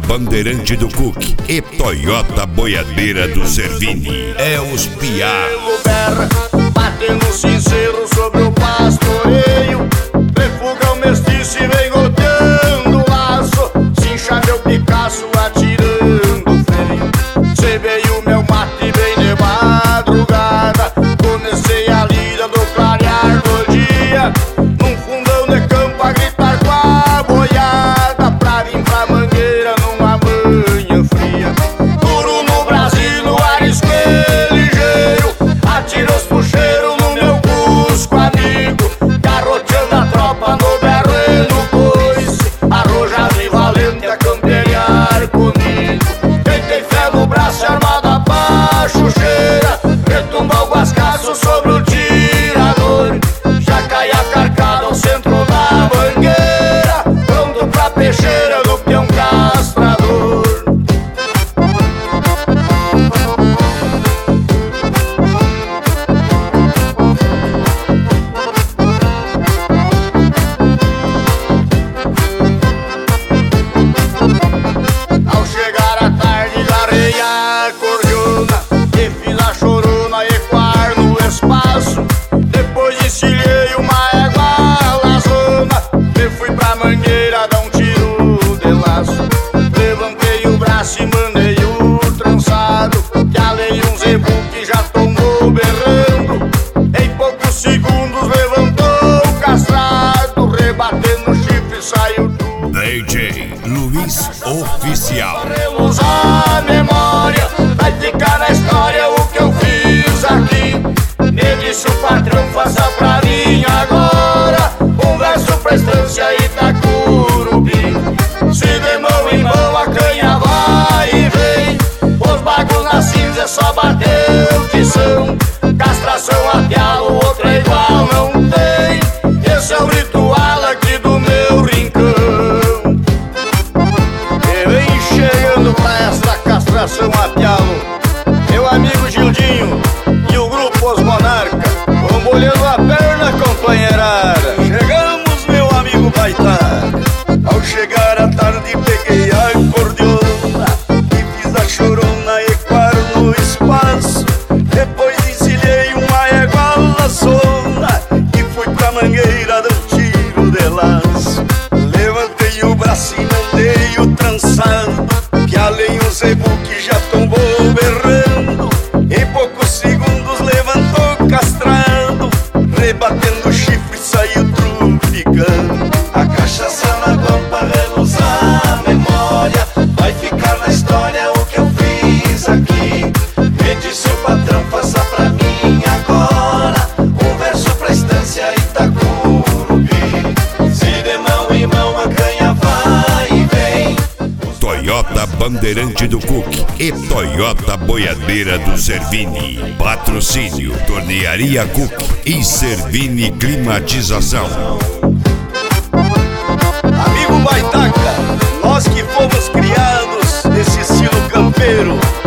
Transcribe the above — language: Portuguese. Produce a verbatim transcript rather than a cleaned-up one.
Bandeirante do Cook e Toyota Boiadeira do Servini. É os piá. Batendo sincero sobre o pastoreio, refuga o mestiço e vem rodeando o laço. Cincha meu Picasso atirando freio. Cê veio meu mate bem de madrugada. Comecei a lida do clarear do dia, num fundão de campo a gritar com a boiada, pra vir pra Mangueira numa manhã fria. Duro no Brasil, no arisco ligeiro, atira os puxeiros no meu cusco amigo, garroteando a tropa no berro e no coice, arrojado e valente a camperiar comigo. Quem tem fé no braço armado pra chucheira, retumba o guascaço sobre o tirador. Já cai a carcada ao centro da mangueira, pronto pra peixeira do peão castrador. Ao chegar à tarde larei a cordiona e fiz a chorona ecoar no espaço. Depois encilhei uma égua lazona e fui pra Mangueira dar um tiro de laço. Levantei o braço e mandei o trançado, que alei um zebu que já tombou berrando. Em poucos segundos levantou o castrado, rebatendo o chifre saiu tudo. D J Luiz Oficial. Faremos a memória, vai ficar na história o que eu fiz aqui. Me disse o patrão, faça pra mim agora um verso pra Estância Itacurubi. Se de mão em mão a canha vai e vem, os bagos na cinza é só bater o tição. Castração a pialo, outra igual não tem. Esse é o ritual aqui do meu rincão. E vem chegando pra esta castração a pialo meu amigo Gildinho e o grupo Os Monarca. Vão molhando a perna, companheirada. Chegamos, meu amigo Baitaca. Ao chegar à tarde peguei a cordiona e fiz a chorona ecoar no espaço. Depois encilhei uma égua laçona e fui pra Mangueira dar um tiro de laço. Levantei o braço e mandei o trançado, que além o zebu que já tombou berrando. Em poucos segundos levantou castrado, rebatendo o chifre saiu trupicando. A cachaça na guampa reluzar a memória, vai ficar na história o que eu fiz aqui. Me disse o patrão, faça pra mim agora um verso pra Estância Itacurubi. Se de mão em mão a canha vai e vem. Toyota Bandeirante do Cook e Toyota Boiadeira do Servini. Patrocínio Tornearia Cook e Servini Climatização. Amigo Baitaca, nós que fomos criados nesse estilo campeiro,